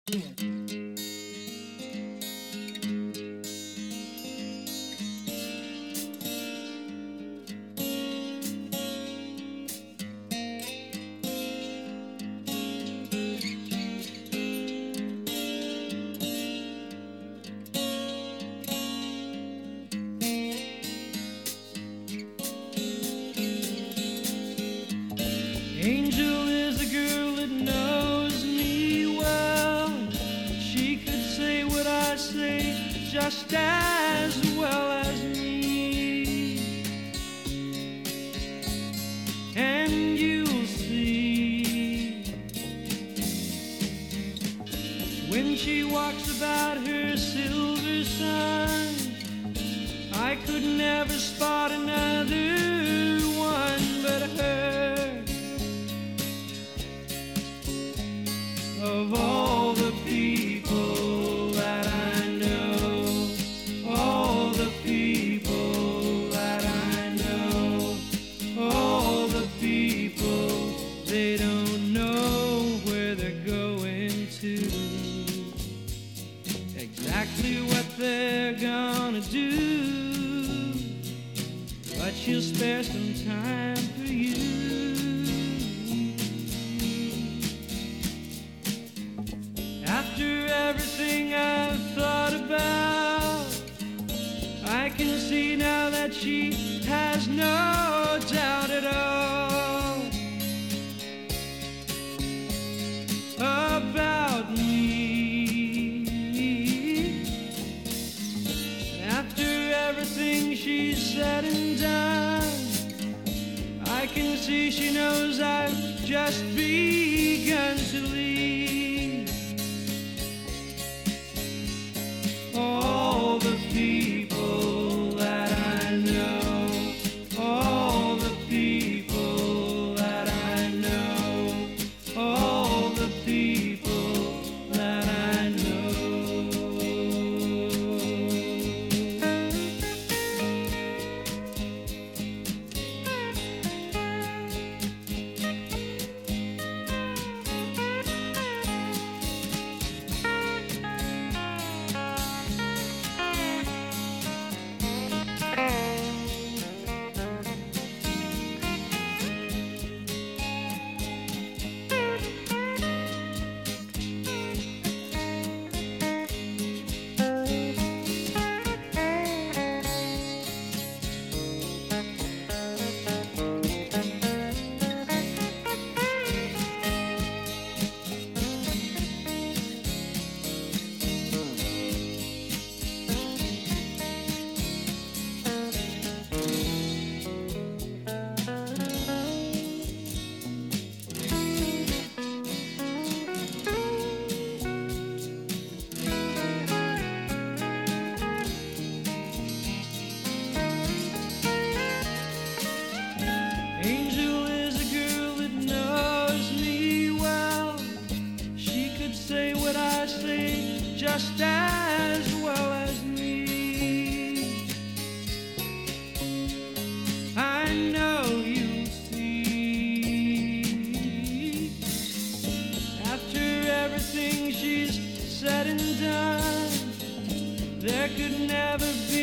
Angel is a girl that knows me well. She could say what I say just as well as me. And you'll see, when she walks about her silver sun, I could never spot another one but her. Of all the people that I know, all the people that I know, all the people, they don't know where they're going to, exactly what they're gonna do, but she'll spare some time for you. After everything I've thought about, I can see now that she has no doubt at all about me. And after everything she's said and done, I can see she knows I've just begun to leave. All the people that I know, all the people that I know, all the people that I know. Angel is a girl that knows me well. She could say what I say just as well as me. I know you'll see, after everything she's said and done, there could never be